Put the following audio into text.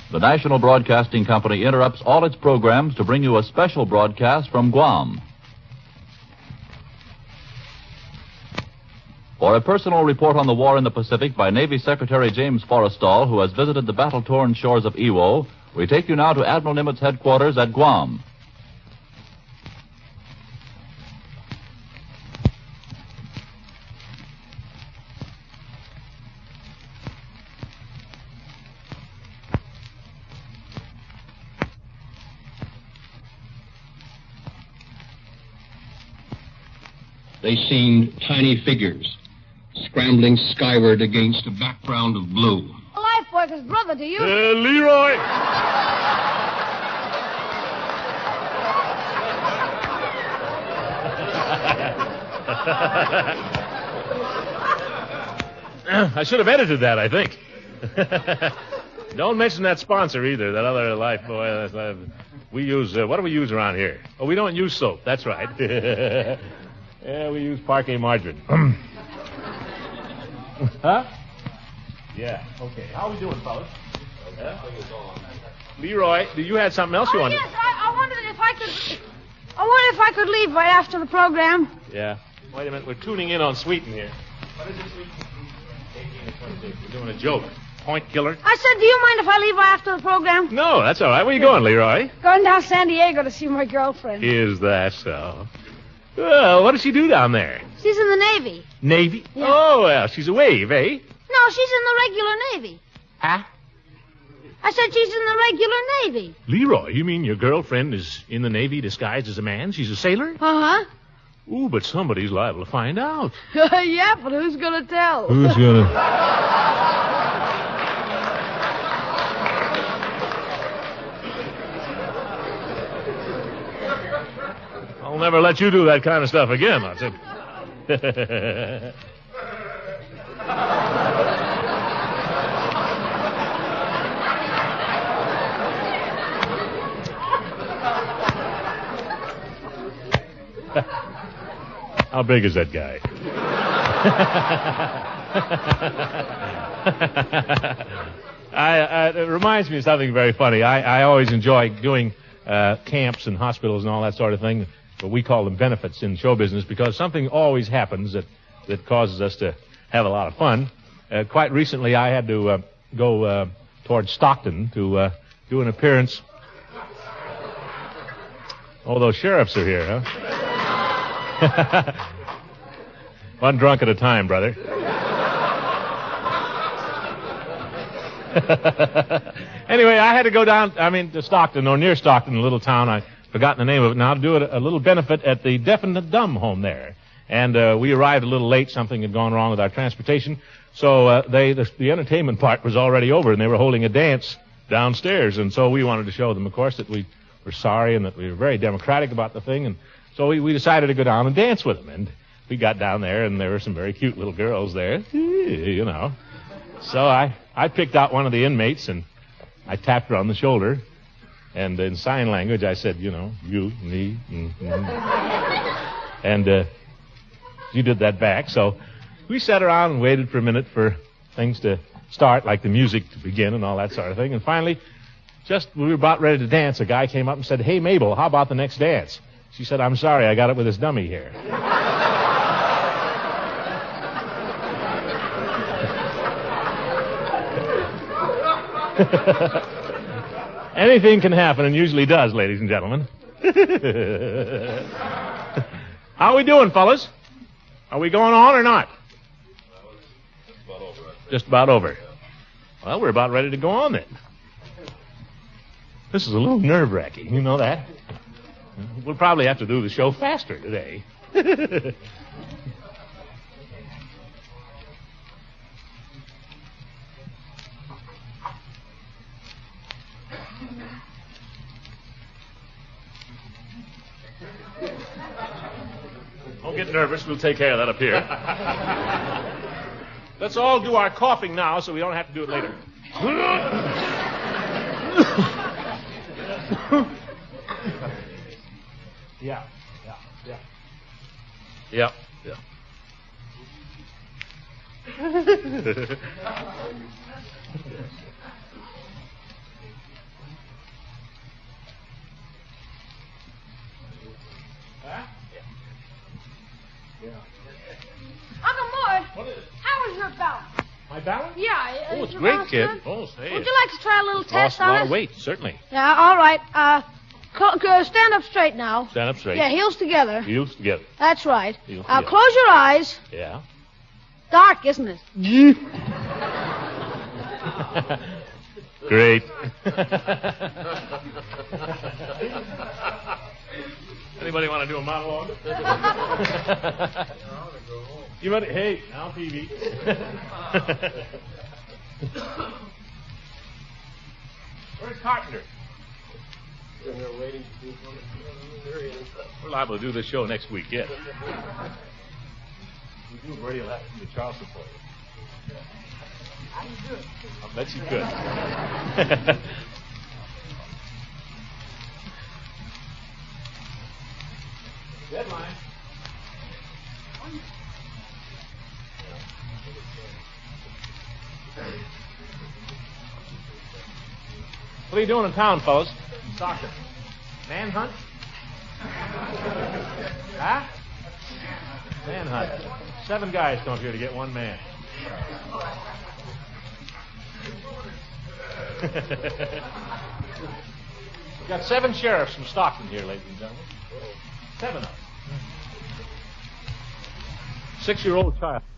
The National Broadcasting Company interrupts all its programs to bring you a special broadcast from Guam. For a personal report on the war in the Pacific by Navy Secretary James Forrestal, who has visited the battle-torn shores of Iwo, we take you now to Admiral Nimitz headquarters at Guam. They seemed tiny figures, scrambling skyward against a background of blue. A lifeworker's brother to you. Leroy! I should have edited that, I think. Don't mention that sponsor either, that other life boy. We use, what do we use around here? Oh, we don't use soap, that's right. Yeah, we use parquet margarine. Huh? Yeah, okay. How we doing, fellas? Yeah? Leroy, you had something else you wanted? Yes, I wondered if I could leave right after the program. Yeah. Wait a minute, we're tuning in on Sweeten here. What is it, Sweeten? 18 and 26. We're doing a joke. Point killer. I said, do you mind if I leave right after the program? No, that's all right. Where you going, Leroy? Going down to San Diego to see my girlfriend. Is that so? Well, what does she do down there? She's in the Navy. Navy? Yeah. Oh, well, she's a wave, eh? No, she's in the regular Navy. Huh? I said she's in the regular Navy. Leroy, you mean your girlfriend is in the Navy disguised as a man? She's a sailor? Uh-huh. Ooh, but somebody's liable to find out. Yeah, but who's going to tell? Who's gonna... I'll never let you do that kind of stuff again, that's it. How big is that guy? It reminds me of something very funny. I always enjoy doing camps and hospitals and all that sort of thing, but we call them benefits in show business because something always happens that causes us to have a lot of fun. Quite recently, I had to go towards Stockton to do an appearance. Oh, those sheriffs are here, huh? One drunk at a time, brother. Anyway, I had to go down, to Stockton, or near Stockton, a little town. I've forgotten the name of it now, to do a little benefit at the deaf and the dumb home there. And we arrived a little late. Something had gone wrong with our transportation. So the entertainment part was already over, and they were holding a dance downstairs. And so we wanted to show them, of course, that we were sorry and that we were very democratic about the thing. And so we decided to go down and dance with them. And we got down there, and there were some very cute little girls there, you know. So I picked out one of the inmates, and I tapped her on the shoulder. And in sign language, I said, you know, you, me, and you did that back. So we sat around and waited for a minute for things to start, like the music to begin and all that sort of thing. And finally, just we were about ready to dance, a guy came up and said, "Hey, Mabel, how about the next dance?" She said, "I'm sorry, I got it with this dummy here." Anything can happen, and usually does, ladies and gentlemen. How are we doing, fellas? Are we going on or not? Just about over. Well, we're about ready to go on then. This is a little nerve-wracking, you know that? We'll probably have to do the show faster today. Don't get nervous. We'll take care of that up here. Let's all do our coughing now so we don't have to do it later. Yeah. My balance? Yeah. Oh, it's your great, balance kid. good? Oh, say Would it. you like to try a little test Lost a on lot us? of weight, certainly. Yeah, all right. Stand up straight now. Stand up straight. Yeah, heels together. Heels together. That's right. Heels Now together. close your eyes. Yeah. Dark, isn't it? Great. Anybody want to do a monologue? You ready? Hey, now TV. Where's Carpenter? We're liable to do this show next week, yes. We do. Brady will have to do the Charleston for you. I bet you could. Deadline. What are you doing in town, fellas? Soccer. Manhunt? Huh? Manhunt. 7 guys come up here to get 1 man. We've got 7 sheriffs from Stockton here, ladies and gentlemen. 7 of them. 6-year-old child.